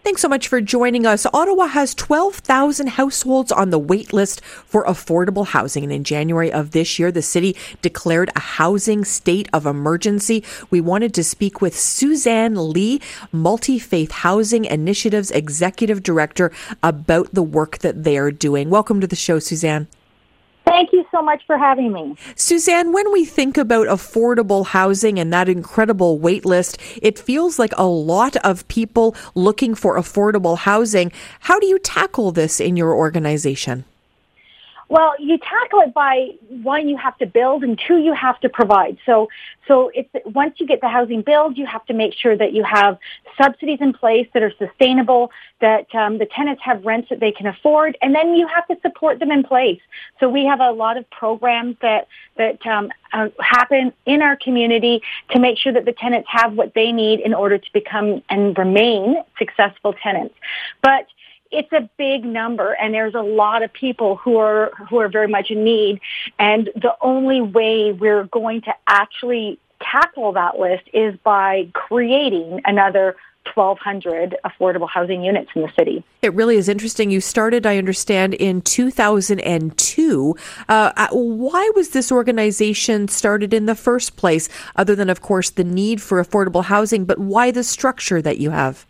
Thanks so much for joining us. Ottawa has 12,000 households on the wait list for affordable housing. And in January of this year, the city declared a housing state of emergency. We wanted to speak with Suzanne Lee, Multi-Faith Housing Initiatives Executive Director, about the work that they are doing. Welcome to the show, Suzanne. Thank you so much for having me. Suzanne, when we think about affordable housing and that incredible wait list, it feels like a lot of people looking for affordable housing. How do you tackle this in your organization? Well, you tackle it by, one, you have to build, and two, you have to provide. So it's, once you get the housing built, you have to make sure that you have subsidies in place that are sustainable, that the tenants have rents that they can afford, and then you have to support them in place. So we have a lot of programs that happen in our community to make sure that the tenants have what they need in order to become and remain successful tenants. But it's a big number, and there's a lot of people who are very much in need. And the only way we're going to actually tackle that list is by creating another 1,200 affordable housing units in the city. It really is interesting. You started, I understand, in 2002. Why was this organization started in the first place, other than, of course, the need for affordable housing, but why the structure that you have?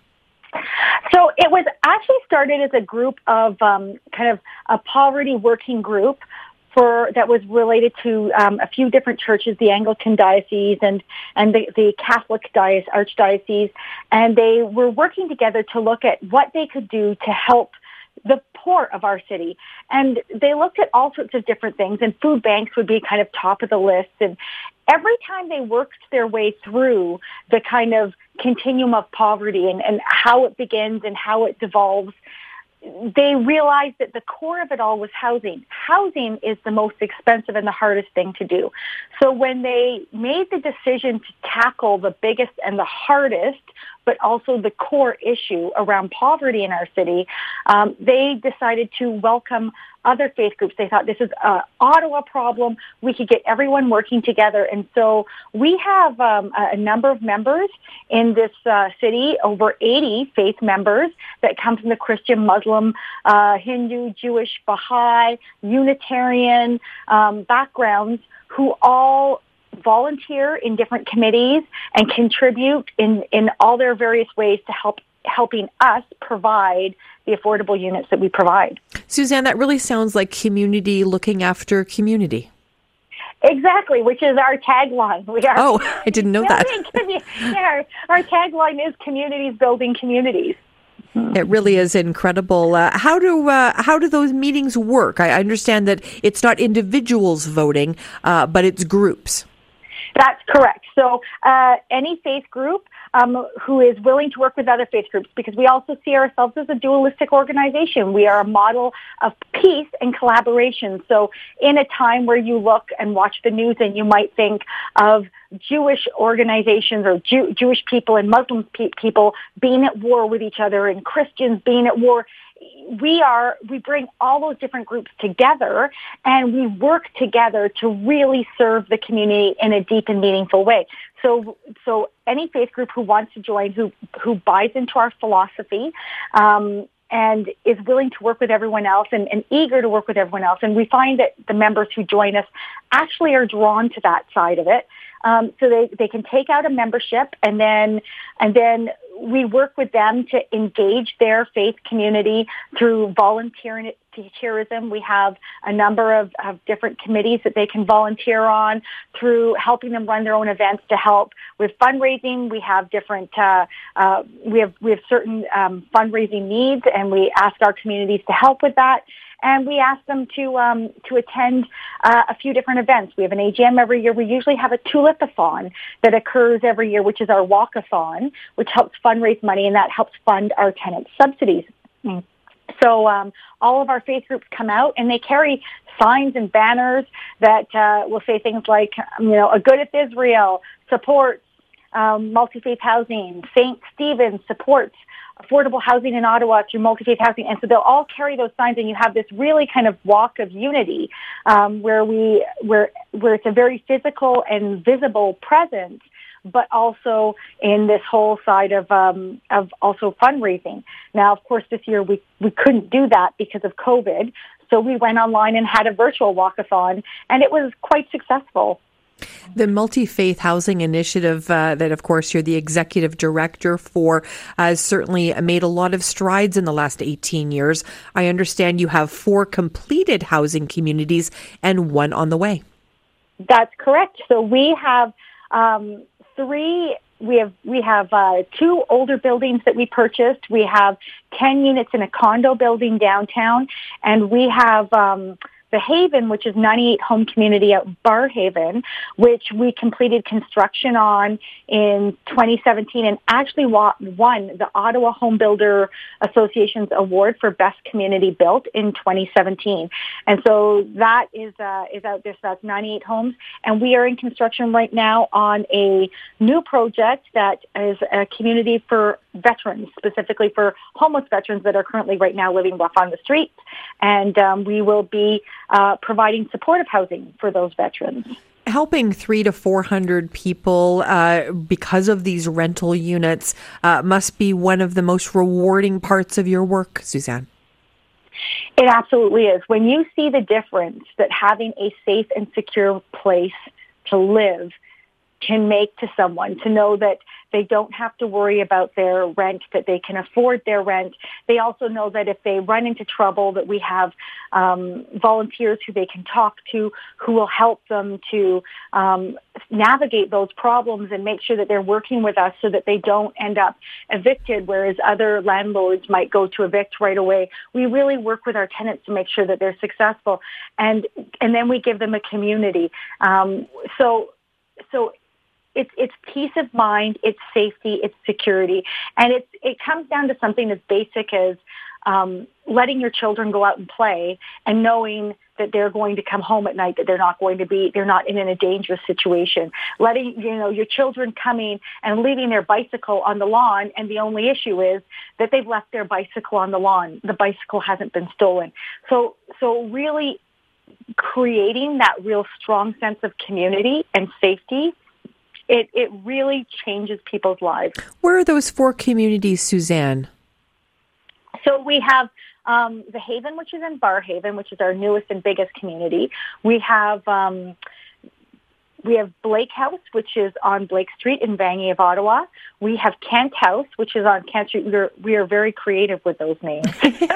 So it was actually started as a group of kind of a poverty working group that was related to a few different churches, the Anglican diocese and the Catholic archdiocese, and they were working together to look at what they could do to help the poor of our city. And they looked at all sorts of different things, and food banks would be kind of top of the list. And every time they worked their way through the kind of continuum of poverty and how it begins and how it devolves, they realized that the core of it all was housing. Housing is the most expensive and the hardest thing to do. So when they made the decision to tackle the biggest and the hardest, but also the core issue around poverty in our city, they decided to welcome other faith groups. They thought this is an Ottawa problem. We could get everyone working together. And so we have a number of members in this city, over 80 faith members that come from the Christian, Muslim, Hindu, Jewish, Baha'i, Unitarian backgrounds, who all volunteer in different committees and contribute in all their various ways to helping us provide the affordable units that we provide. Suzanne, that really sounds like community looking after community. Exactly, which is our tagline. I didn't know that. Our tagline is communities building communities. It really is incredible. How do those meetings work? I understand that it's not individuals voting, but it's groups. That's correct. So any faith group who is willing to work with other faith groups, because we also see ourselves as a dualistic organization. We are a model of peace and collaboration. So in a time where you look and watch the news and you might think of Jewish organizations or Jewish people and Muslim people being at war with each other and Christians being at war, we bring all those different groups together and we work together to really serve the community in a deep and meaningful way. So any faith group who wants to join, who buys into our philosophy, and is willing to work with everyone else and eager to work with everyone else. And we find that the members who join us actually are drawn to that side of it. So they can take out a membership and then we work with them to engage their faith community through volunteerism. We have a number of different committees that they can volunteer on, through helping them run their own events to help with fundraising. We have different, we have certain fundraising needs, and we ask our communities to help with that. And we ask them to attend a few different events. We have an AGM every year. We usually have a tulipathon that occurs every year, which is our walkathon, which helps fundraise money, and that helps fund our tenant subsidies. So all of our faith groups come out, and they carry signs and banners that will say things like, a Good of Israel supports multi-faith housing. St. Stephen's supports affordable housing in Ottawa through multi-faith housing. And so they'll all carry those signs, and you have this really kind of walk of unity where it's a very physical and visible presence, but also in this whole side of also fundraising. Now, of course, this year we couldn't do that because of COVID, so we went online and had a virtual walkathon, and it was quite successful. The Multi-Faith Housing Initiative that, of course, you're the executive director for, has certainly made a lot of strides in the last 18 years. I understand you have 4 completed housing communities and 1 on the way. That's correct. So we have 3. We have 2 older buildings that we purchased. We have 10 units in a condo building downtown, and we have the Haven, which is 98 home community at Barrhaven, which we completed construction on in 2017 and actually won the Ottawa Home Builder Association's award for best community built in 2017. And so that is out there. So that's 98 homes, and we are in construction right now on a new project that is a community for veterans, specifically for homeless veterans that are currently right now living rough on the streets, and we will be providing supportive housing for those veterans. Helping 300 to 400 people because of these rental units must be one of the most rewarding parts of your work, Suzanne. It absolutely is. When you see the difference that having a safe and secure place to live can make to someone, to know that they don't have to worry about their rent, that they can afford their rent. They also know that if they run into trouble, that we have volunteers who they can talk to, who will help them to navigate those problems and make sure that they're working with us so that they don't end up evicted, whereas other landlords might go to evict right away. We really work with our tenants to make sure that they're successful, and then we give them a community. So it's peace of mind, it's safety, it's security, and it comes down to something as basic as letting your children go out and play and knowing that they're going to come home at night, that they're not in a dangerous situation. Letting your children coming and leaving their bicycle on the lawn, and the only issue is that they've left their bicycle on the lawn. The bicycle hasn't been stolen. So really creating that real strong sense of community and safety. It really changes people's lives. Where are those 4 communities, Suzanne? So we have the Haven, which is in Barrhaven, which is our newest and biggest community. We have Blake House, which is on Blake Street in Vanier of Ottawa. We have Kent House, which is on Kent Street. We are very creative with those names.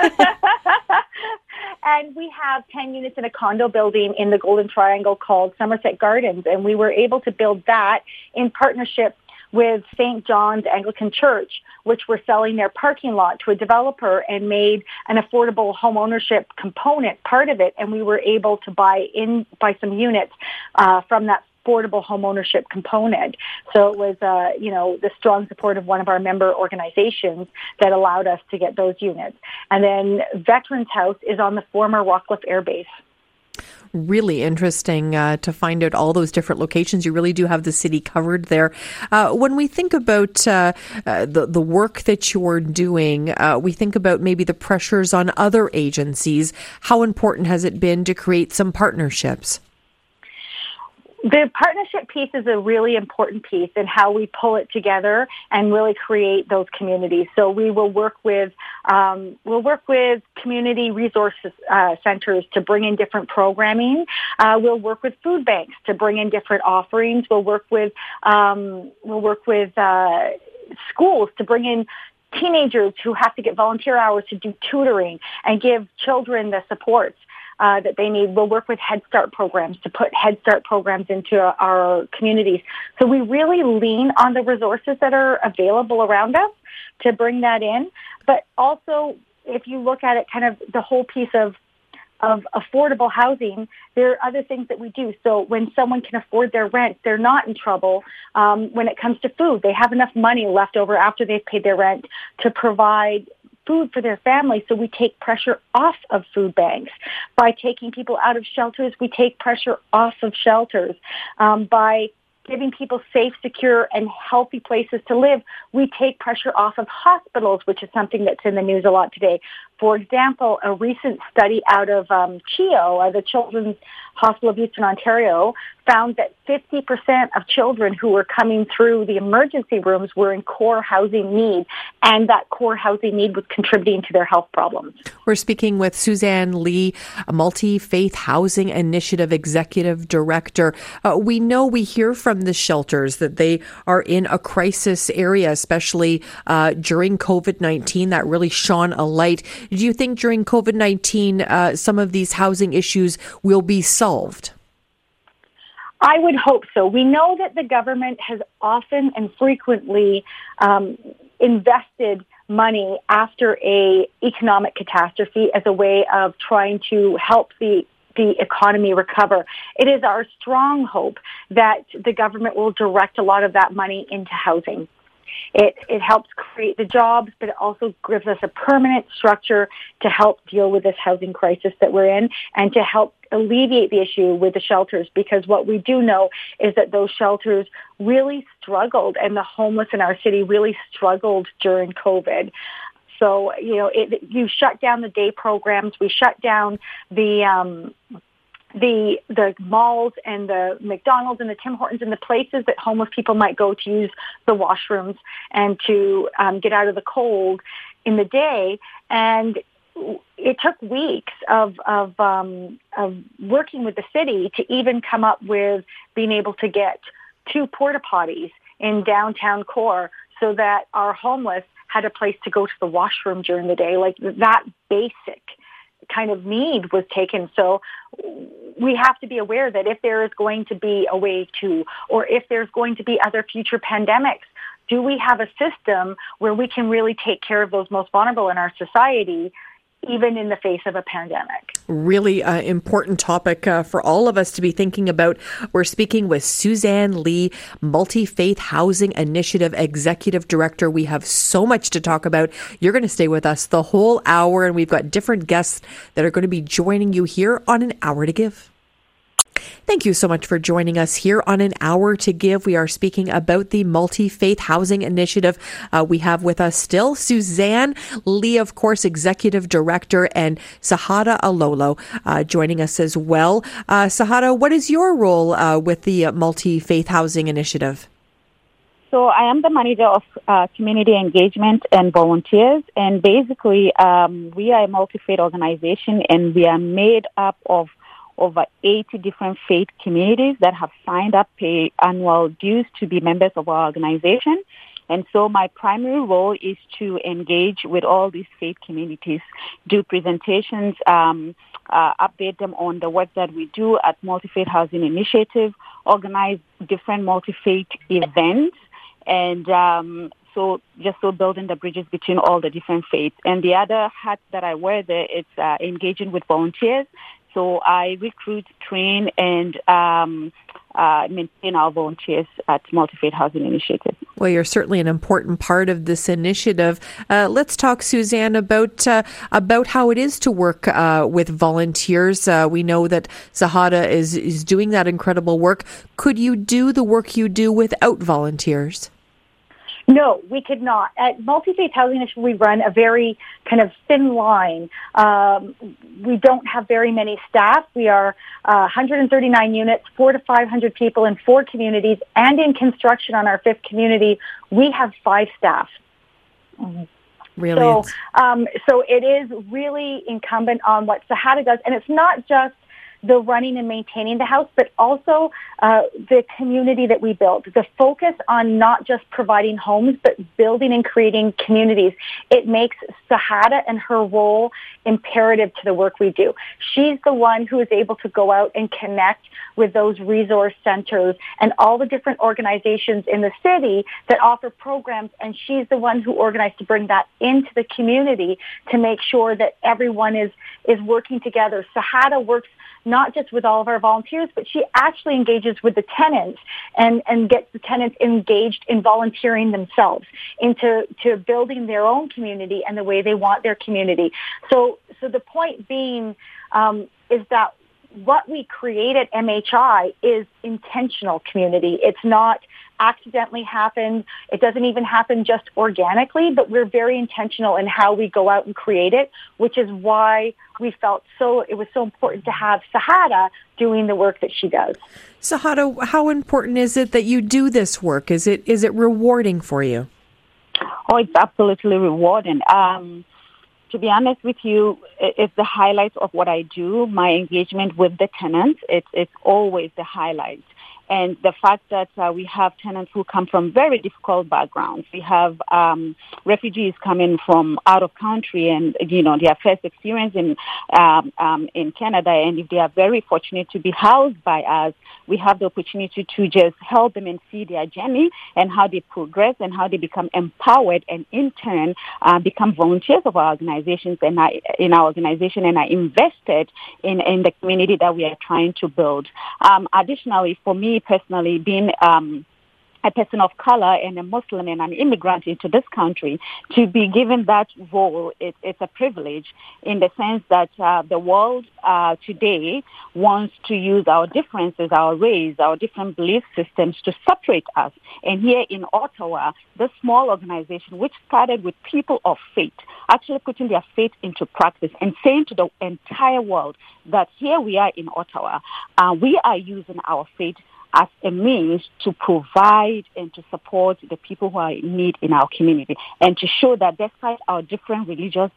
And we have 10 units in a condo building in the Golden Triangle called Somerset Gardens. And we were able to build that in partnership with St. John's Anglican Church, which were selling their parking lot to a developer and made an affordable home ownership component part of it. And we were able to buy some units from that affordable home ownership component. So it was, the strong support of one of our member organizations that allowed us to get those units. And then Veterans House is on the former Rockcliffe Air Base. Really interesting to find out all those different locations. You really do have the city covered there. When we think about the work that you're doing, we think about maybe the pressures on other agencies. How important has it been to create some partnerships? The partnership piece is a really important piece in how we pull it together and really create those communities. So we will work with community resources centers to bring in different programming. We'll work with food banks to bring in different offerings. We'll work with schools to bring in teenagers who have to get volunteer hours to do tutoring and give children the supports that they need. We'll work with Head Start programs to put Head Start programs into our communities. So we really lean on the resources that are available around us to bring that in. But also, if you look at it, kind of the whole piece of affordable housing, there are other things that we do. So when someone can afford their rent, they're not in trouble. When it comes to food, they have enough money left over after they've paid their rent to provide food for their family. So we take pressure off of food banks. By taking people out of shelters, we take pressure off of shelters. By giving people safe, secure, and healthy places to live, we take pressure off of hospitals, which is something that's in the news a lot today. For example, a recent study out of CHEO, the Children's Hospital of Eastern Ontario, found that 50% of children who were coming through the emergency rooms were in core housing need, and that core housing need was contributing to their health problems. We're speaking with Suzanne Lee, a Multi-Faith Housing Initiative Executive Director. We hear from the shelters that they are in a crisis area, especially during COVID-19. That really shone a light. Do you think during COVID-19 some of these housing issues will be solved? I would hope so. We know that the government has often and frequently invested money after a economic catastrophe as a way of trying to help the economy recover. It is our strong hope that the government will direct a lot of that money into housing. It helps create the jobs, but it also gives us a permanent structure to help deal with this housing crisis that we're in and to help alleviate the issue with the shelters, because what we do know is that those shelters really struggled, and the homeless in our city really struggled during COVID. So, you shut down the day programs, we shut down the malls and the McDonald's and the Tim Hortons and the places that homeless people might go to use the washrooms and to get out of the cold in the day. And it took weeks of working with the city to even come up with being able to get 2 porta potties in downtown core so that our homeless had a place to go to the washroom during the day. Like, that basic kind of need was taken. So we have to be aware that if there is going to be a wave 2, or if there's going to be other future pandemics, do we have a system where we can really take care of those most vulnerable in our society, even in the face of a pandemic? Really important topic for all of us to be thinking about. We're speaking with Suzanne Lee, Multi-Faith Housing Initiative Executive Director. We have so much to talk about. You're going to stay with us the whole hour, and we've got different guests that are going to be joining you here on An Hour to Give. Thank you so much for joining us here on An Hour to Give. We are speaking about the Multi-Faith Housing Initiative. We have with us still Suzanne Lee, of course, Executive Director, and Sahada Alolo joining us as well. Sahada, what is your role with the Multi-Faith Housing Initiative? So I am the manager of community engagement and volunteers, and basically we are a multi-faith organization, and we are made up of over 80 different faith communities that have signed up, pay annual dues to be members of our organization. And so my primary role is to engage with all these faith communities, do presentations, update them on the work that we do at Multi-Faith Housing Initiative, organize different multi-faith events, and so building the bridges between all the different faiths. And the other hat that I wear there is engaging with volunteers. So I recruit, train, and maintain our volunteers at Multi-Faith Housing Initiative. Well, you're certainly an important part of this initiative. Let's talk, Suzanne, about how it is to work with volunteers. We know that Sahada is doing that incredible work. Could you do the work you do without volunteers? No, we could not. At Multi-Faith Housing Initiative, we run a very kind of thin line. We don't have very many staff. We are 139 units, 400 to 500 people in 4 communities, and in construction on our 5th community, we have 5 staff. Really? So it is really incumbent on what Sahada does, and it's not just the running and maintaining the house, but also the community that we build. The focus on not just providing homes, but building and creating communities. It makes Sahada and her role imperative to the work we do. She's the one who is able to go out and connect with those resource centers and all the different organizations in the city that offer programs, and she's the one who organized to bring that into the community to make sure that everyone is working together. Sahada works not just with all of our volunteers, but she actually engages with the tenants and gets the tenants engaged in volunteering themselves into building their own community and the way they want their community. So the point being is that what we create at MHI is intentional community. It's not accidentally happened. It doesn't even happen just organically, but we're very intentional in how we go out and create it, which is why we felt it was so important to have Sahada doing the work that she does. Sahada, how important is it that you do this work? Is it rewarding for you? Oh, it's absolutely rewarding. To be honest with you, it's the highlight of what I do. My engagement with the tenants, it's always the highlight. And the fact that we have tenants who come from very difficult backgrounds. We have refugees coming from out of country, and their first experience in Canada. And if they are very fortunate to be housed by us, we have the opportunity to just help them and see their journey and how they progress and how they become empowered, and in turn become volunteers of our organizations and in our organization, and are invested in the community that we are trying to build. Additionally, for me personally, being a person of color and a Muslim and an immigrant into this country, to be given that role, it's a privilege in the sense that the world today wants to use our differences, our race, our different belief systems to separate us. And here in Ottawa, this small organization, which started with people of faith, actually putting their faith into practice and saying to the entire world that here we are in Ottawa, we are using our faith as a means to provide and to support the people who are in need in our community, and to show that despite our different religious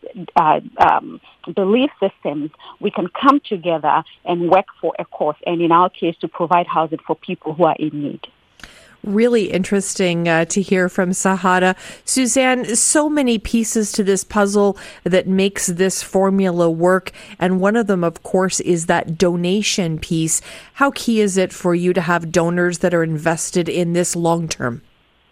belief systems, we can come together and work for a cause, and in our case, to provide housing for people who are in need. Really interesting to hear from Sahada. Suzanne, so many pieces to this puzzle that makes this formula work. And one of them, of course, is that donation piece. How key is it for you to have donors that are invested in this long term?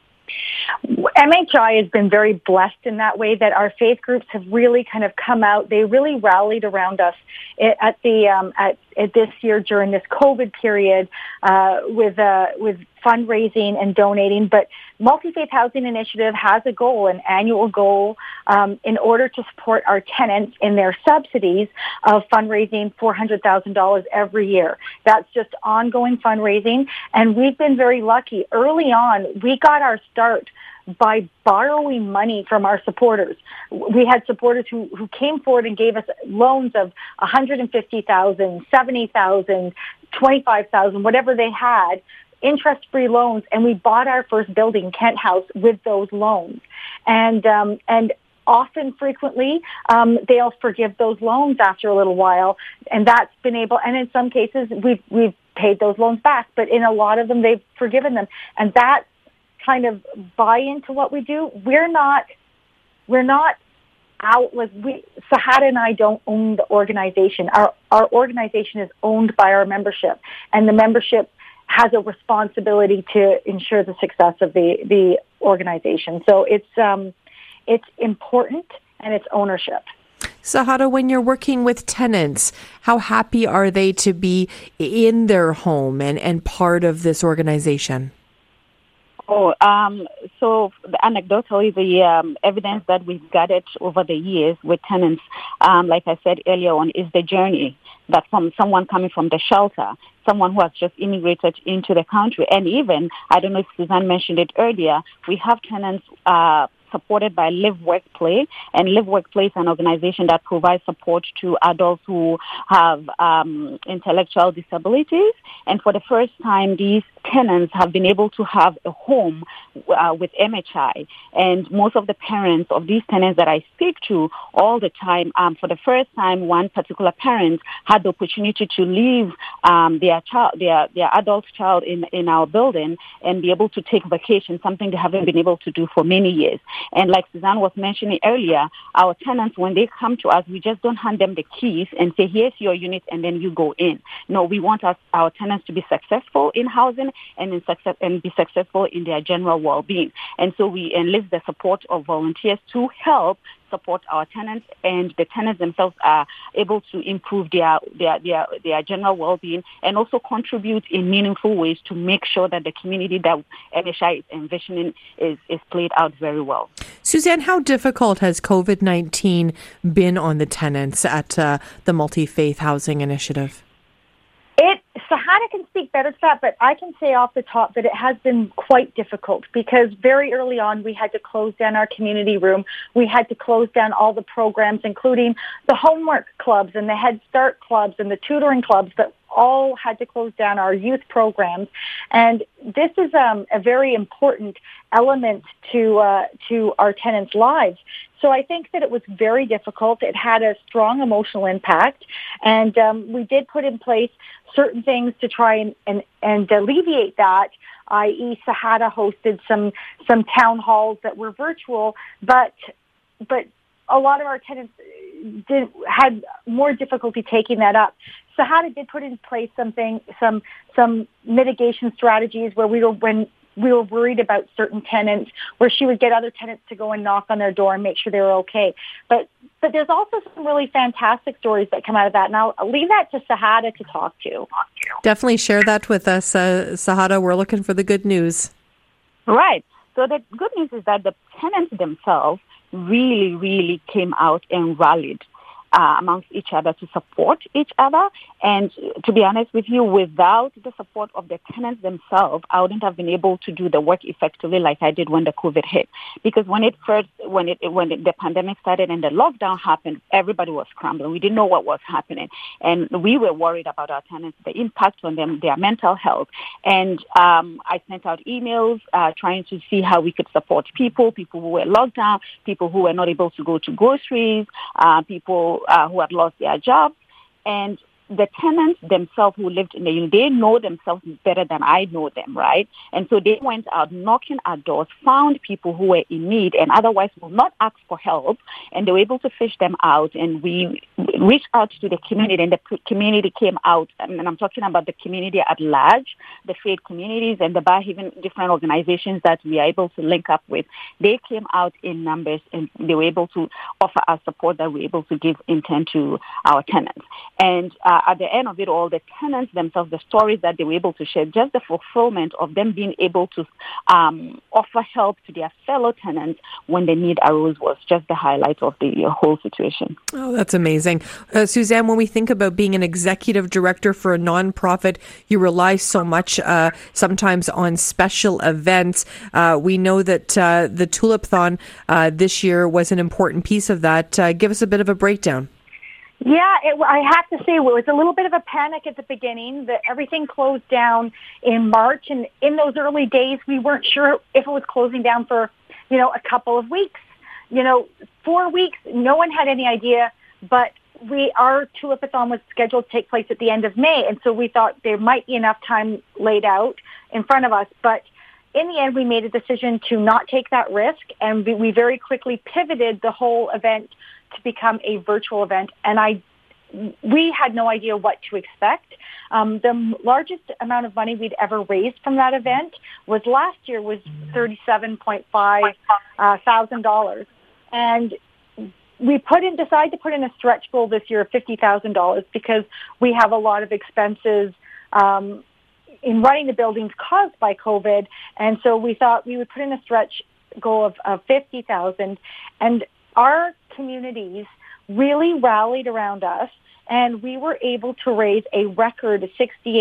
MHI has been very blessed in that way, that our faith groups have really kind of come out. They really rallied around us at this year during this COVID period with fundraising and donating. But Multi-Faith Housing Initiative has a goal, an annual goal, in order to support our tenants in their subsidies of fundraising $400,000 every year. That's just ongoing fundraising, and we've been very lucky. Early on, we got our start by borrowing money from our supporters. We had supporters who came forward and gave us loans of $150,000, $70,000, $25,000, whatever they had, interest-free loans, and we bought our first building, Kent House, with those loans. And frequently, they'll forgive those loans after a little while, and that's been able. And in some cases, we've paid those loans back, but in a lot of them, they've forgiven them, and that kind of buy into what we do. We're not out, like Sahada and I don't own the organization. Our organization is owned by our membership, and the membership has a responsibility to ensure the success of the organization. So it's important, and it's ownership. Sahada, when you're working with tenants, how happy are they to be in their home and part of this organization? So anecdotally, the evidence that we've gathered over the years with tenants, like I said earlier on, is the journey that from someone coming from the shelter, someone who has just immigrated into the country, and even, I don't know if Suzanne mentioned it earlier, we have tenants supported by Live Work Play, and Live Work Play is an organization that provides support to adults who have intellectual disabilities. And for the first time, these tenants have been able to have a home with MHI. And most of the parents of these tenants that I speak to all the time, for the first time, one particular parent had the opportunity to leave their adult child in our building and be able to take vacation, something they haven't been able to do for many years. And like Suzanne was mentioning earlier, our tenants, when they come to us, we just don't hand them the keys and say, here's your unit, and then you go in. No, we want our tenants to be successful in housing and be successful in their general well-being. And so we enlist the support of volunteers to help support our tenants, and the tenants themselves are able to improve their general well-being and also contribute in meaningful ways to make sure that the community that MHI is envisioning is played out very well. Suzanne, how difficult has COVID-19 been on the tenants at the Multi-Faith Housing Initiative? Sahada can speak better to that, but I can say off the top that it has been quite difficult because very early on we had to close down our community room. We had to close down all the programs, including the homework clubs and the Head Start clubs and the tutoring clubs that all had to close down, our youth programs. And this is a very important element to our tenants' lives. So I think that it was very difficult. It had a strong emotional impact. And we did put in place certain things to try and alleviate that, i.e. Sahada hosted some town halls that were virtual, but a lot of our tenants had more difficulty taking that up. Sahada did put in place some mitigation strategies where when we were worried about certain tenants, where she would get other tenants to go and knock on their door and make sure they were okay. But there's also some really fantastic stories that come out of that, and I'll leave that to Sahada to talk to. Definitely share that with us, Sahada. We're looking for the good news. Right. So the good news is that the tenants themselves really, really came out and rallied amongst each other to support each other. And to be honest with you, without the support of the tenants themselves, I wouldn't have been able to do the work effectively like I did when the COVID hit. Because when the pandemic started and the lockdown happened, everybody was scrambling. We didn't know what was happening. And we were worried about our tenants, the impact on them, their mental health. And I sent out emails trying to see how we could support people who were locked down, people who were not able to go to groceries, people who had lost their jobs, and the tenants themselves who lived in the unit, they know themselves better than I know them, right? And so they went out knocking at doors, found people who were in need and otherwise would not ask for help, and they were able to fish them out. And we reached out to the community, and the community came out, and I'm talking about the community at large, the faith communities and the even different organizations that we are able to link up with. They came out in numbers, and they were able to offer us support that we were able to give in turn to our tenants. And at the end of it all, the tenants themselves, the stories that they were able to share, just the fulfillment of them being able to offer help to their fellow tenants when the need arose was just the highlight of the whole situation. Oh, that's amazing. Suzanne, when we think about being an executive director for a nonprofit, you rely so much sometimes on special events. We know that the Tulip-thon this year was an important piece of that. Give us a bit of a breakdown. Yeah, I have to say it was a little bit of a panic at the beginning. That everything closed down in March, and in those early days, we weren't sure if it was closing down for, a couple of weeks. 4 weeks, no one had any idea, but our Tulip-a-thon was scheduled to take place at the end of May, and so we thought there might be enough time laid out in front of us, but in the end, we made a decision to not take that risk, and we very quickly pivoted the whole event to become a virtual event, and we had no idea what to expect. The largest amount of money we'd ever raised from that event was last year was $37.5 thousand, and we decided to put in a stretch goal this year of $50,000 because we have a lot of expenses in running the buildings caused by COVID, and so we thought we would put in a stretch goal of $50,000, and our communities really rallied around us, and we were able to raise a record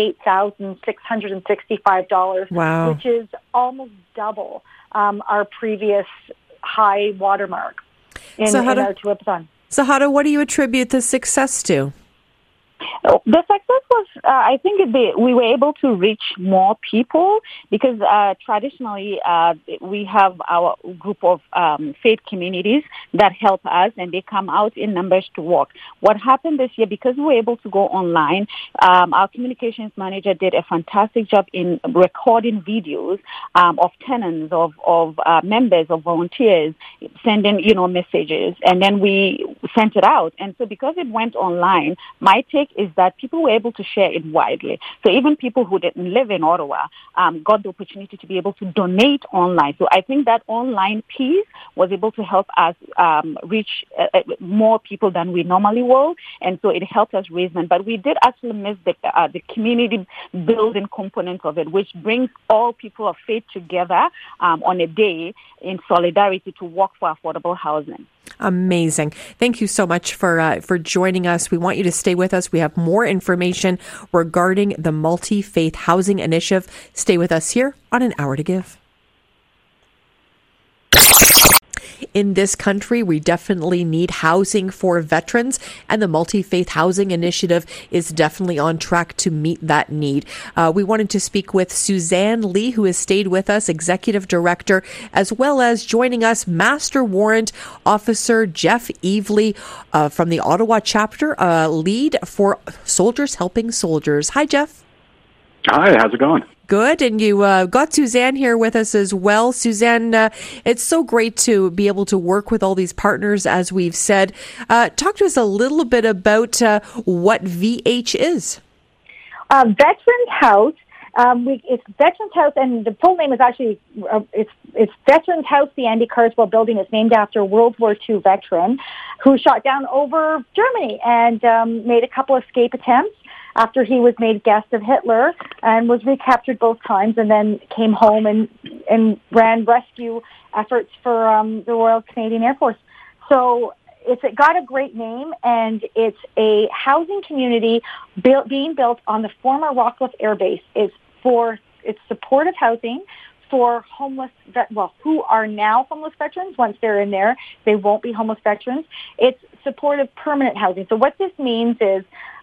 $68,665, wow, which is almost double our previous high watermark in our Tulip-a-thon. Sahada, what do you attribute the success to? The success was, I think, we were able to reach more people because traditionally we have our group of faith communities that help us, and they come out in numbers to work. What happened this year, because we were able to go online, our communications manager did a fantastic job in recording videos of tenants, of members, of volunteers, sending, messages, and then we sent it out. And so because it went online, my take is that people were able to share it widely. So even people who didn't live in Ottawa got the opportunity to be able to donate online. So I think that online piece was able to help us reach more people than we normally will. And so it helped us raise money. But we did actually miss the community building component of it, which brings all people of faith together on a day in solidarity to work for affordable housing. Amazing. Thank you so much for joining us. We want you to stay with us. We have more information regarding the Multi-Faith Housing Initiative. Stay with us here on An Hour to Give. In this country, we definitely need housing for veterans, and the Multi-Faith Housing Initiative is definitely on track to meet that need. We wanted to speak with Suzanne Lee, who has stayed with us, Executive Director, as well as joining us, Master Warrant Officer Jeff Evely from the Ottawa chapter, lead for Soldiers Helping Soldiers. Hi, Jeff. Hi, how's it going? Good. And you got Suzanne here with us as well. Suzanne, it's so great to be able to work with all these partners, as we've said. Talk to us a little bit about what VH is. Veterans House. It's Veterans House, and the full name is actually it's Veterans House. The Andy Carswell Building is named after a World War II veteran who shot down over Germany and made a couple escape attempts after he was made guest of Hitler and was recaptured both times, and then came home and ran rescue efforts for the Royal Canadian Air Force. So it got a great name, and it's a housing community being built on the former Rockcliffe Air Base. It's supportive housing for homeless, who are now homeless veterans. Once they're in there, they won't be homeless veterans. It's supportive permanent housing. So what this means is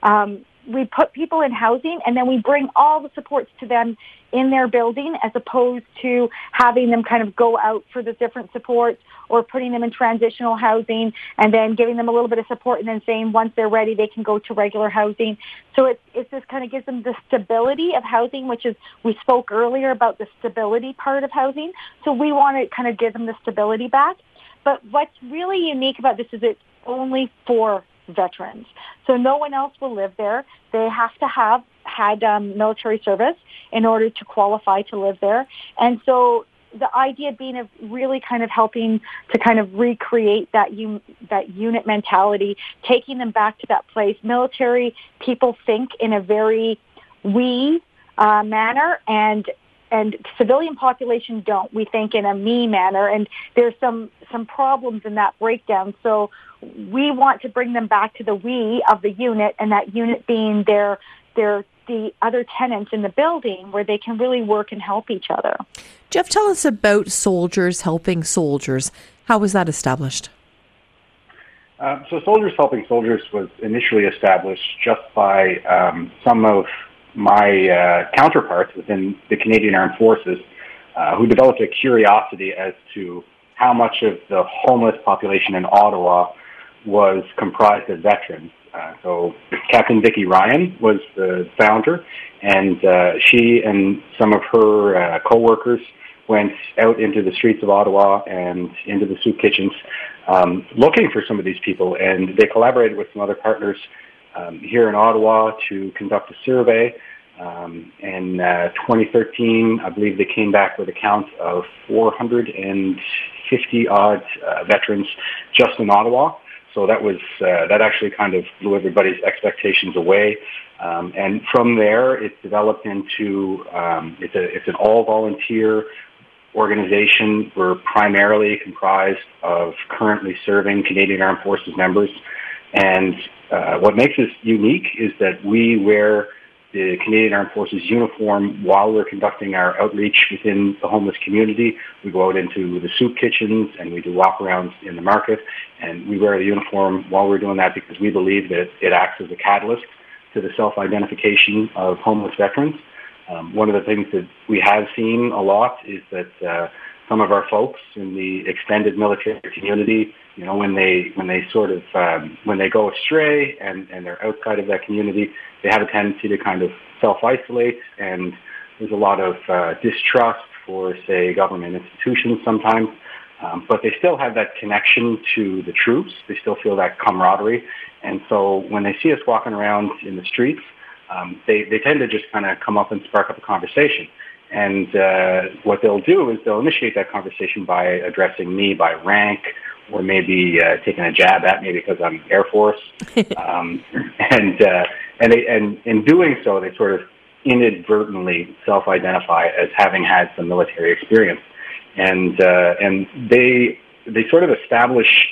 we put people in housing, and then we bring all the supports to them in their building, as opposed to having them kind of go out for the different supports or putting them in transitional housing and then giving them a little bit of support and then saying once they're ready they can go to regular housing. So it's just kind of gives them the stability of housing, which is, we spoke earlier about the stability part of housing. So we want to kind of give them the stability back. But what's really unique about this is it's only for veterans. So no one else will live there. They have to have had military service in order to qualify to live there. And so the idea being of really kind of helping to kind of recreate that unit mentality, taking them back to that place. Military people think in a very we manner, and civilian population don't. We think in a me manner, and there's some problems in that breakdown. So we want to bring them back to the we of the unit, and that unit being the other tenants in the building, where they can really work and help each other. Jeff, tell us about Soldiers Helping Soldiers. How was that established? So Soldiers Helping Soldiers was initially established just by some of my counterparts within the Canadian Armed Forces who developed a curiosity as to how much of the homeless population in Ottawa was comprised of veterans. So Captain Vicki Ryan was the founder, and she and some of her co-workers went out into the streets of Ottawa and into the soup kitchens looking for some of these people, and they collaborated with some other partners here in Ottawa to conduct a survey. In 2013, I believe they came back with a count of 450-odd veterans just in Ottawa. So that was that actually kind of blew everybody's expectations away, and from there it developed into it's an all-volunteer organization. We're primarily comprised of currently serving Canadian Armed Forces members, and what makes us unique is that we wear the Canadian Armed Forces uniform while we're conducting our outreach within the homeless community. We go out into the soup kitchens and we do walk-arounds in the market, and we wear the uniform while we're doing that because we believe that it acts as a catalyst to the self-identification of homeless veterans. One of the things that we have seen a lot is that some of our folks in the extended military community, you know, when they go astray and they're outside of that community, they have a tendency to kind of self-isolate, and there's a lot of distrust for, say, government institutions sometimes, but they still have that connection to the troops. They still feel that camaraderie, and so when they see us walking around in the streets, they tend to just kind of come up and spark up a conversation. And what they'll do is they'll initiate that conversation by addressing me by rank, or maybe taking a jab at me because I'm Air Force. And in doing so, they sort of inadvertently self-identify as having had some military experience. And they sort of establish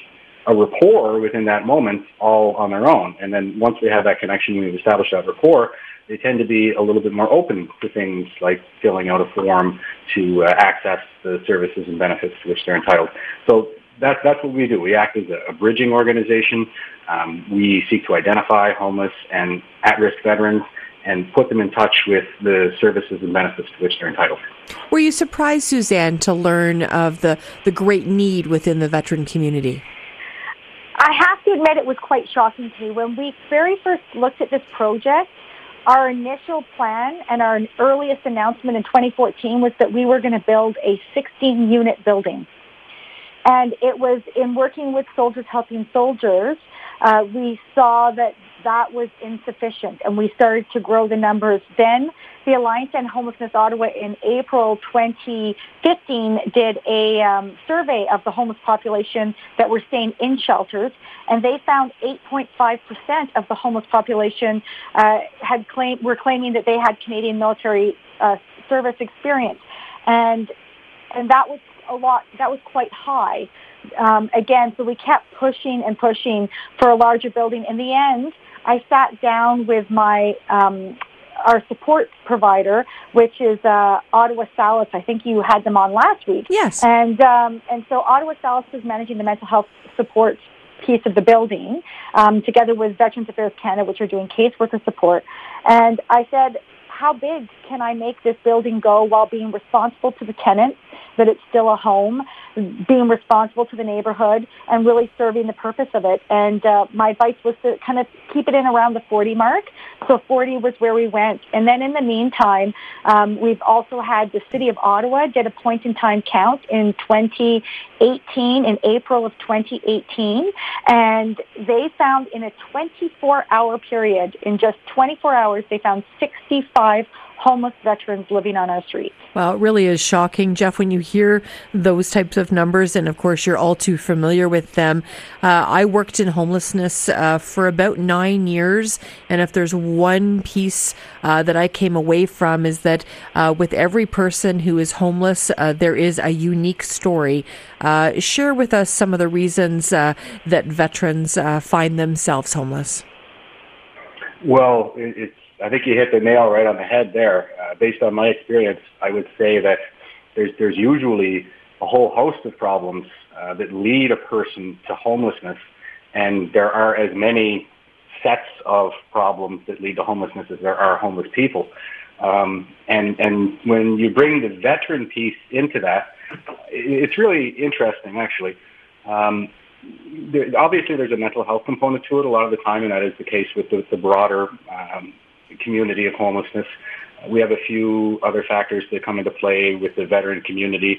a rapport within that moment all on their own. And then once they have that connection, we've established that rapport, they tend to be a little bit more open to things like filling out a form to access the services and benefits to which they're entitled. So that's what we do. We act as a bridging organization. We seek to identify homeless and at-risk veterans and put them in touch with the services and benefits to which they're entitled. Were you surprised, Suzanne, to learn of the great need within the veteran community? I have to admit it was quite shocking to me. When we very first looked at this project, our initial plan and our earliest announcement in 2014 was that we were going to build a 16-unit building. And it was in working with Soldiers Helping Soldiers, we saw that was insufficient, and we started to grow the numbers. Then the Alliance to End Homelessness Ottawa in April 2015 did a survey of the homeless population that were staying in shelters, and they found 8.5% of the homeless population were claiming that they had Canadian military service experience, and that was a lot. That was quite high. Again, so we kept pushing and pushing for a larger building. In the end, I sat down with my our support provider, which is Ottawa Salus. I think you had them on last week. Yes. And so Ottawa Salus is managing the mental health support piece of the building, together with Veterans Affairs Canada, which are doing caseworker support. And I said, how big can I make this building go while being responsible to the tenants, that it's still a home, being responsible to the neighborhood, and really serving the purpose of it. And my advice was to kind of keep it in around the 40 mark. So 40 was where we went. And then in the meantime, we've also had the City of Ottawa did a point-in-time count in 2018, in April of 2018, and they found in a 24-hour period, in just 24 hours, they found 65 homeless veterans living on our streets. Well, it really is shocking, Jeff, when you hear those types of numbers, and of course you're all too familiar with them. I worked in homelessness for about 9 years, and if there's one piece that I came away from is that with every person who is homeless, there is a unique story. Share with us some of the reasons that veterans find themselves homeless. Well, I think you hit the nail right on the head there. Based on my experience, I would say that there's usually a whole host of problems that lead a person to homelessness, and there are as many sets of problems that lead to homelessness as there are homeless people. And when you bring the veteran piece into that, it's really interesting, actually. Obviously, there's a mental health component to it a lot of the time, and that is the case with the broader community of homelessness. We have a few other factors that come into play with the veteran community.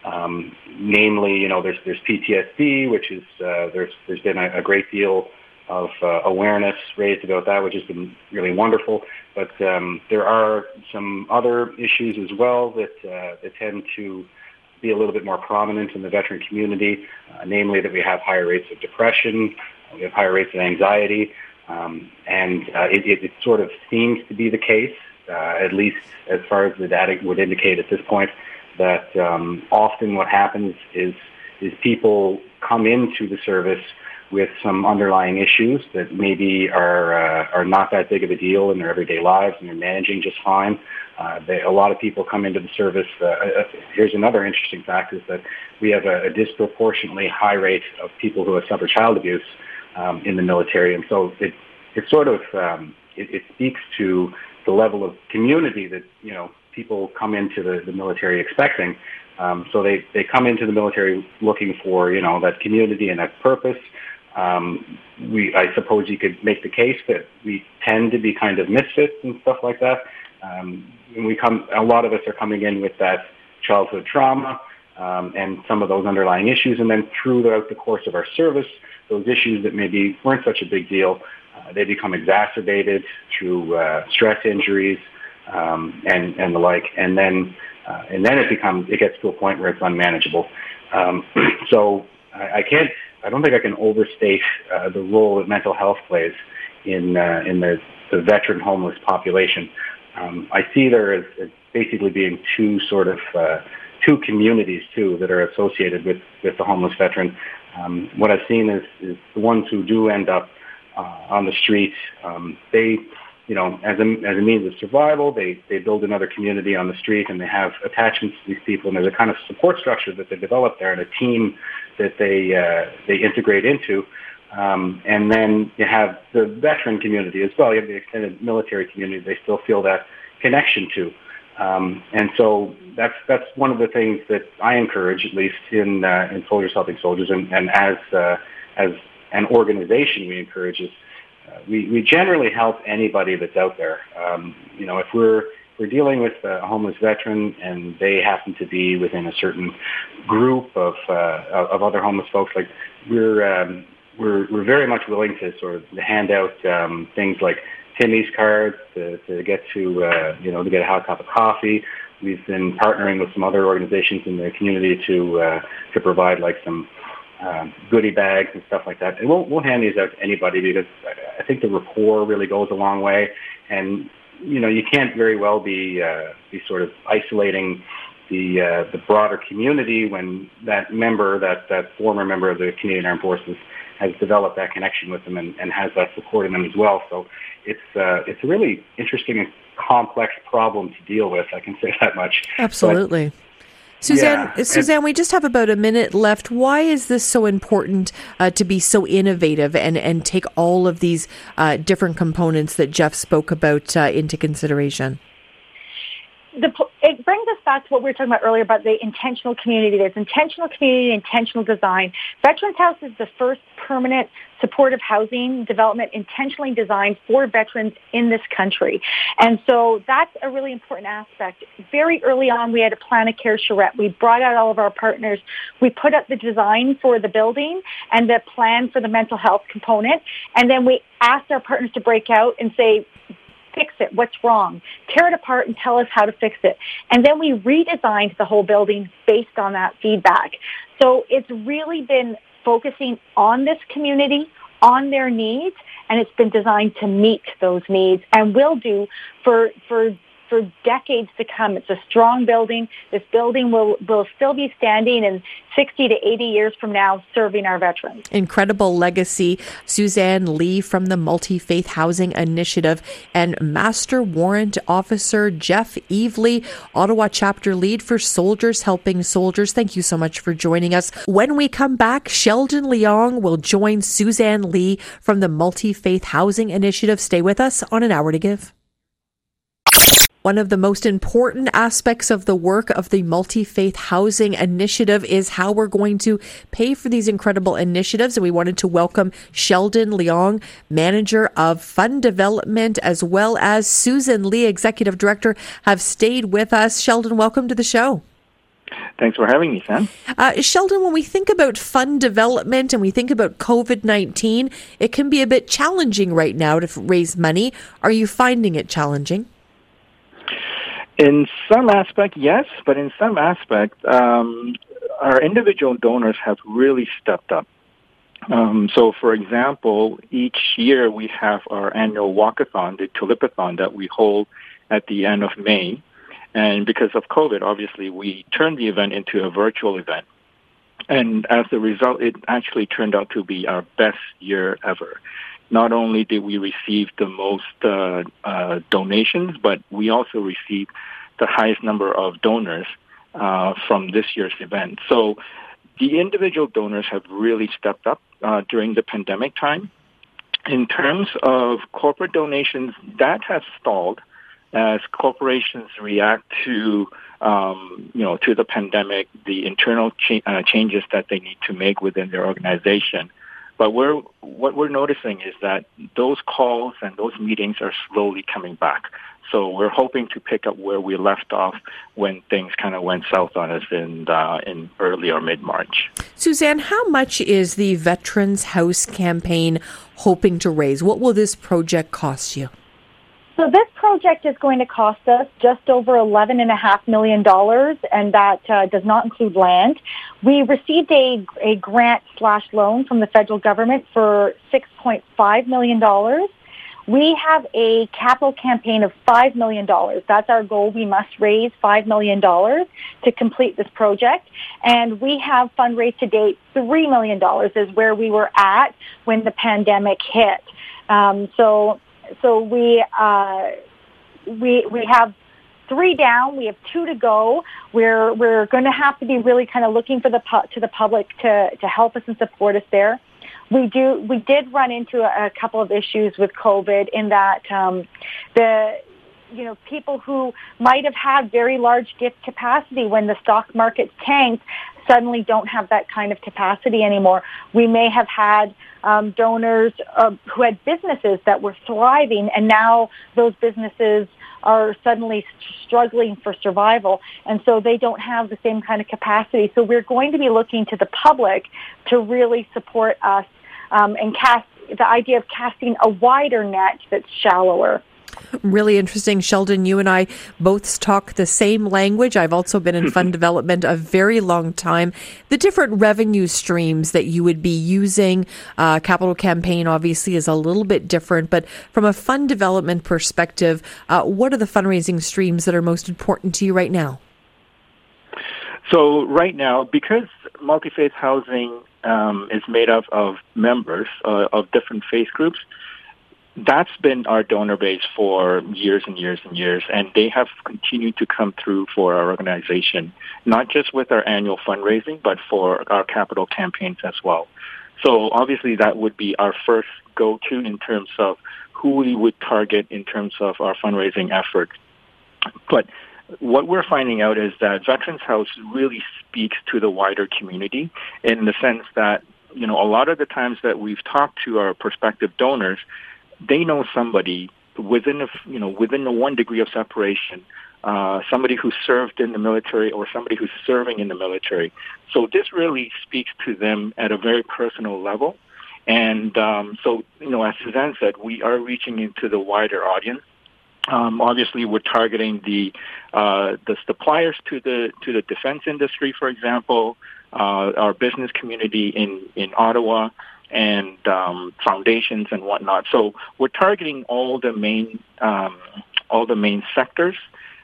Namely, there's PTSD, which is there's been a great deal of awareness raised about that, which has been really wonderful. But there are some other issues as well that tend to be a little bit more prominent in the veteran community. Namely, that we have higher rates of depression, we have higher rates of anxiety. And it sort of seems to be the case, at least as far as the data would indicate at this point, that often what happens is people come into the service with some underlying issues that maybe are not that big of a deal in their everyday lives, and they're managing just fine. A lot of people come into the service. Here's another interesting fact, is that we have a disproportionately high rate of people who have suffered child abuse in the military, and so it sort of it speaks to the level of community that people come into the military expecting. So they come into the military looking for that community and that purpose. I suppose you could make the case that we tend to be kind of misfits and stuff like that. And a lot of us are coming in with that childhood trauma and some of those underlying issues, and then throughout the course of our service, those issues that maybe weren't such a big deal, they become exacerbated through stress injuries and the like, and then it gets to a point where it's unmanageable. So I don't think I can overstate the role that mental health plays in the veteran homeless population. I see there as basically being two two communities too that are associated with the homeless veteran. What I've seen is the ones who do end up on the street, they, as a means of survival, they build another community on the street, and they have attachments to these people, and there's a kind of support structure that they develop there, and a team that they integrate into. And then you have the veteran community as well. You have the extended military community. They still feel that connection to. And so that's one of the things that I encourage, at least in Soldiers Helping Soldiers, and as an organization, we encourage is we generally help anybody that's out there. If we're dealing with a homeless veteran and they happen to be within a certain group of other homeless folks, like we're very much willing to sort of hand out things like Timmy's cards to get to get a hot cup of coffee. We've been partnering with some other organizations in the community to provide like some goodie bags and stuff like that. And we'll hand these out to anybody because I think the rapport really goes a long way. And you can't very well be sort of isolating the broader community when that former member of the Canadian Armed Forces has developed that connection with them and has that support in them as well. So it's a really interesting and complex problem to deal with. I can say that much. Absolutely. But, Suzanne, we just have about a minute left. Why is this so important to be so innovative and take all of these different components that Jeff spoke about into consideration? It brings us back to what we were talking about earlier about the intentional community. There's intentional community, intentional design. Veterans House is the first permanent supportive housing development intentionally designed for veterans in this country. And so that's a really important aspect. Very early on, we had a plan of care charrette. We brought out all of our partners. We put up the design for the building and the plan for the mental health component. And then we asked our partners to break out and say, fix it. What's wrong? Tear it apart and tell us how to fix it. And then we redesigned the whole building based on that feedback. So it's really been focusing on this community, on their needs, and it's been designed to meet those needs and will do for decades to come. It's a strong building. This building will still be standing in 60 to 80 years from now, serving our veterans. Incredible legacy. Suzanne Lee from the Multi-Faith Housing Initiative and Master Warrant Officer Jeff Evely, Ottawa Chapter Lead for Soldiers Helping Soldiers. Thank you so much for joining us. When we come back, Sheldon Leong will join Suzanne Lee from the Multi-Faith Housing Initiative. Stay with us on An Hour to Give. One of the most important aspects of the work of the Multi-Faith Housing Initiative is how we're going to pay for these incredible initiatives. And we wanted to welcome Sheldon Leong, Manager of Fund Development, as well as Susan Lee, Executive Director, have stayed with us. Sheldon, welcome to the show. Thanks for having me, Sam. Sheldon, when we think about fund development and we think about COVID-19, it can be a bit challenging right now to raise money. Are you finding it challenging? In some aspect, yes, but in some aspect, our individual donors have really stepped up. So, for example, each year we have our annual walkathon, the Tulipathon, that we hold at the end of May. And because of COVID, obviously, we turned the event into a virtual event. And as a result, it actually turned out to be our best year ever. Not only did we receive the most donations, but we also received the highest number of donors from this year's event. So the individual donors have really stepped up during the pandemic time. In terms of corporate donations, that has stalled as corporations react to to the pandemic, the internal changes that they need to make within their organization. But what we're noticing is that those calls and those meetings are slowly coming back. So we're hoping to pick up where we left off when things kind of went south on us in early or mid-March. Suzanne, how much is the Veterans House campaign hoping to raise? What will this project cost you? So this project is going to cost us just over $11.5 million, and that does not include land. We received a grant/loan from the federal government for $6.5 million. We have a capital campaign of $5 million. That's our goal. We must raise $5 million to complete this project. And we have fundraised to date $3 million is where we were at when the pandemic hit. So we have 3 down. We have 2 to go. We're going to have to be really kind of looking to the public to help us and support us there. We did run into a couple of issues with COVID in that people who might have had very large gift capacity when the stock market tanked suddenly don't have that kind of capacity anymore. We may have had donors who had businesses that were thriving, and now those businesses are suddenly struggling for survival, and so they don't have the same kind of capacity. So we're going to be looking to the public to really support us and cast the idea of casting a wider net that's shallower. Really interesting. Sheldon, you and I both talk the same language. I've also been in fund development a very long time. The different revenue streams that you would be using, capital campaign obviously is a little bit different, but from a fund development perspective, what are the fundraising streams that are most important to you right now? So right now, because multi-faith housing is made up of members of different faith groups, that's been our donor base for years and years and years, and they have continued to come through for our organization, not just with our annual fundraising, but for our capital campaigns as well. So obviously that would be our first go-to in terms of who we would target in terms of our fundraising effort. But what we're finding out is that Veterans House really speaks to the wider community in the sense that, a lot of the times that we've talked to our prospective donors, they know somebody within the 1 degree of separation, somebody who served in the military or somebody who's serving in the military. So this really speaks to them at a very personal level. And so, as Suzanne said, we are reaching into the wider audience. Obviously, we're targeting the suppliers to the defense industry, for example, our business community in Ottawa, and foundations and whatnot. So we're targeting all the main sectors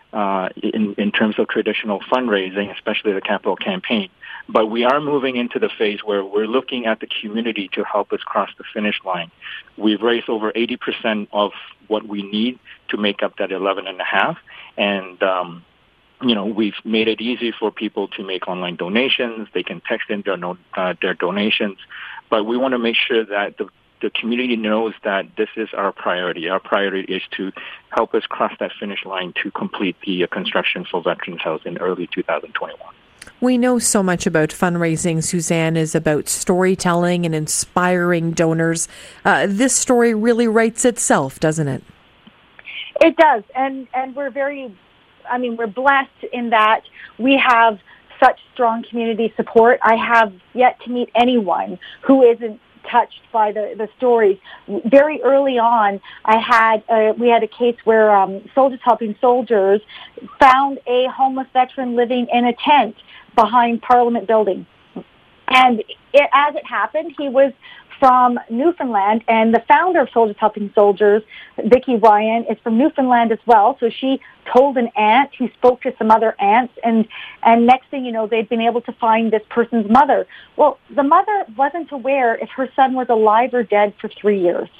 in terms of traditional fundraising, especially the capital campaign. But we are moving into the phase where we're looking at the community to help us cross the finish line. We've raised over 80% of what we need to make up that 11.5, and we've made it easy for people to make online donations. They can text in their donations. But we want to make sure that the community knows that this is our priority. Our priority is to help us cross that finish line to complete the construction for Veterans House in early 2021. We know so much about fundraising, Suzanne, is about storytelling and inspiring donors. This story really writes itself, doesn't it? It does. And we're we're blessed in that we have such strong community support. I have yet to meet anyone who isn't touched by the stories. Very early on, we had a case where Soldiers Helping Soldiers found a homeless veteran living in a tent behind Parliament Building. And as it happened, he was from Newfoundland, and the founder of Soldiers Helping Soldiers, Vicki Ryan, is from Newfoundland as well. So she told an aunt who spoke to some other aunts, and next thing you know, they'd been able to find this person's mother. Well, the mother wasn't aware if her son was alive or dead for 3 years.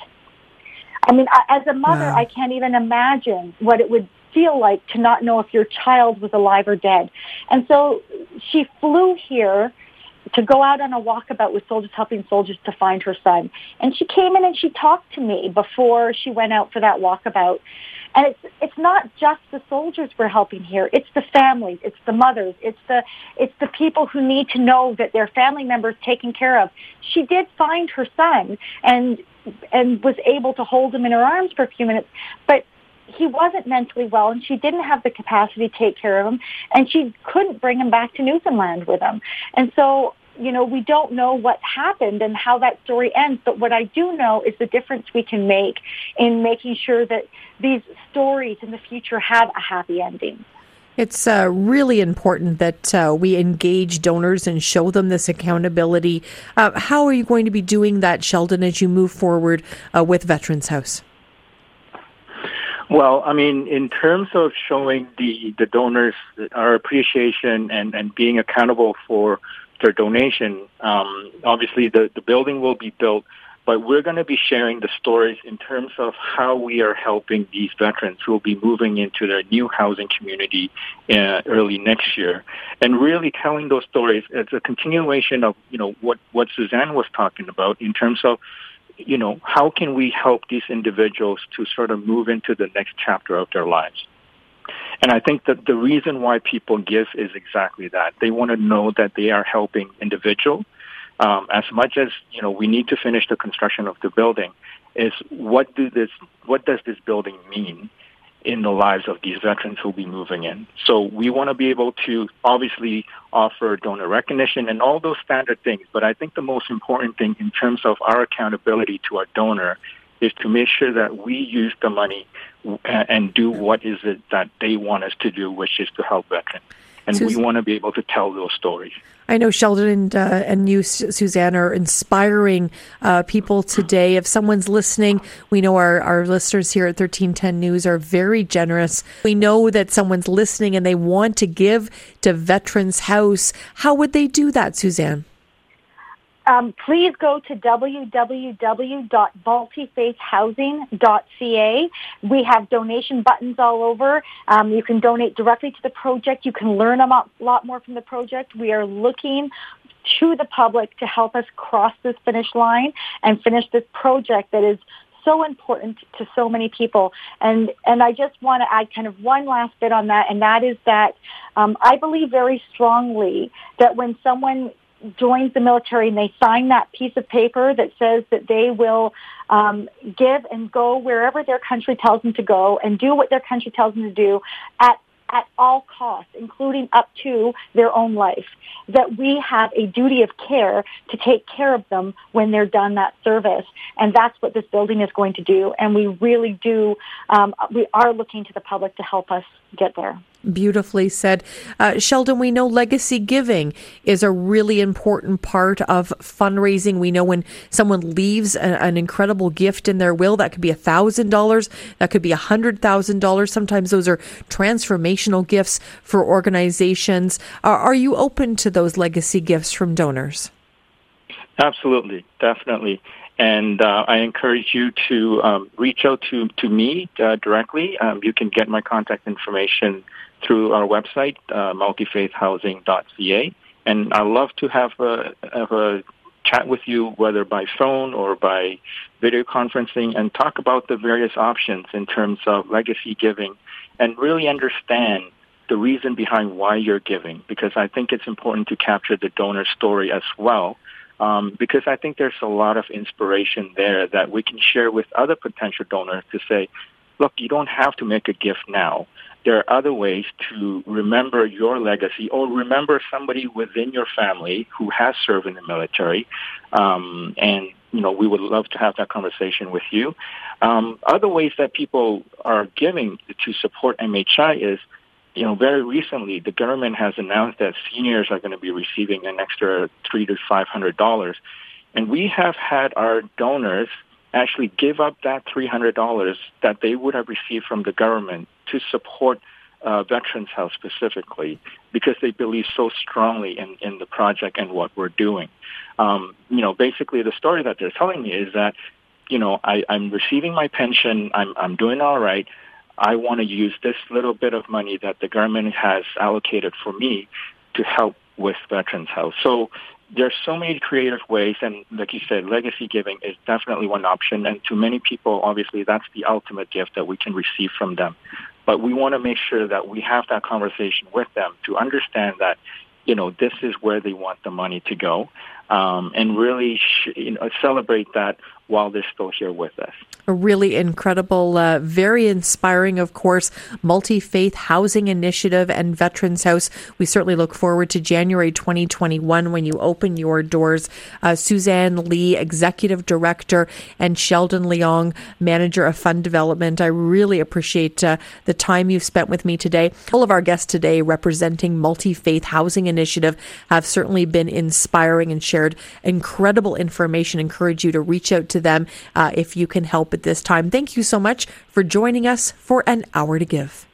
I mean, as a mother, wow. I can't even imagine what it would feel like to not know if your child was alive or dead. And so she flew here to go out on a walkabout with Soldiers Helping Soldiers to find her son. And she came in and she talked to me before she went out for that walkabout. And it's not just the soldiers we're helping here. It's the families, it's the mothers, it's the people who need to know that their family member's taken care of. She did find her son and was able to hold him in her arms for a few minutes, but he wasn't mentally well, and she didn't have the capacity to take care of him, and she couldn't bring him back to Newfoundland with him. And so, we don't know what happened and how that story ends, but what I do know is the difference we can make in making sure that these stories in the future have a happy ending. It's really important that we engage donors and show them this accountability. How are you going to be doing that, Sheldon, as you move forward with Veterans House? Well, I mean, in terms of showing the donors our appreciation and being accountable for their donation, obviously the building will be built, but we're going to be sharing the stories in terms of how we are helping these veterans who will be moving into their new housing community early next year, and really telling those stories. It's a continuation of, what Suzanne was talking about in terms of, how can we help these individuals to sort of move into the next chapter of their lives? And I think that the reason why people give is exactly that. They want to know that they are helping individuals. As much as, we need to finish the construction of the building, is what does this building mean in the lives of these veterans who will be moving in? So we want to be able to obviously offer donor recognition and all those standard things. But I think the most important thing in terms of our accountability to our donor is to make sure that we use the money and do what is it that they want us to do, which is to help veterans. And we want to be able to tell those stories. I know Sheldon and you, Suzanne, are inspiring people today. If someone's listening, we know our listeners here at 1310 News are very generous. We know that someone's listening and they want to give to Veterans House. How would they do that, Suzanne? Please go to www.multifaithhousing.ca. We have donation buttons all over. You can donate directly to the project. You can learn a lot more from the project. We are looking to the public to help us cross this finish line and finish this project that is so important to so many people. And I just want to add kind of one last bit on that, and that is that I believe very strongly that when someone joins the military and they sign that piece of paper that says that they will give and go wherever their country tells them to go and do what their country tells them to do at all costs, including up to their own life, that we have a duty of care to take care of them when they're done that service. And that's what this building is going to do. And we really do, we are looking to the public to help us get there. Beautifully said. Sheldon, we know legacy giving is a really important part of fundraising. We know when someone leaves an incredible gift in their will, that could be $1,000, that could be $100,000. Sometimes those are transformational gifts for organizations. Are you open to those legacy gifts from donors? Absolutely, definitely. And I encourage you to reach out to me directly. You can get my contact information through our website, multifaithhousing.ca. And I'd love to have a chat with you, whether by phone or by video conferencing, and talk about the various options in terms of legacy giving and really understand the reason behind why you're giving, because I think it's important to capture the donor story as well. Because I think there's a lot of inspiration there that we can share with other potential donors to say, look, you don't have to make a gift now. There are other ways to remember your legacy or remember somebody within your family who has served in the military. And, we would love to have that conversation with you. Other ways that people are giving to support MHI is, very recently, the government has announced that seniors are going to be receiving an extra $300 to $500. And we have had our donors actually give up that $300 that they would have received from the government to support Veterans House specifically, because they believe so strongly in the project and what we're doing. Basically the story that they're telling me is that, I'm receiving my pension, I'm doing all right. I want to use this little bit of money that the government has allocated for me to help with Veterans House. So there's so many creative ways, and like you said, legacy giving is definitely one option. And to many people, obviously, that's the ultimate gift that we can receive from them. But we want to make sure that we have that conversation with them to understand that, this is where they want the money to go, and really celebrate that while they're still here with us. A really incredible, very inspiring, of course, Multi-Faith Housing Initiative and Veterans House. We certainly look forward to January 2021 when you open your doors. Suzanne Lee, Executive Director, and Sheldon Leong, Manager of Fund Development. I really appreciate the time you've spent with me today. All of our guests today representing Multi-Faith Housing Initiative have certainly been inspiring and shared incredible information. I encourage you to reach out to to them if you can help at this time. Thank you so much for joining us for An Hour to Give.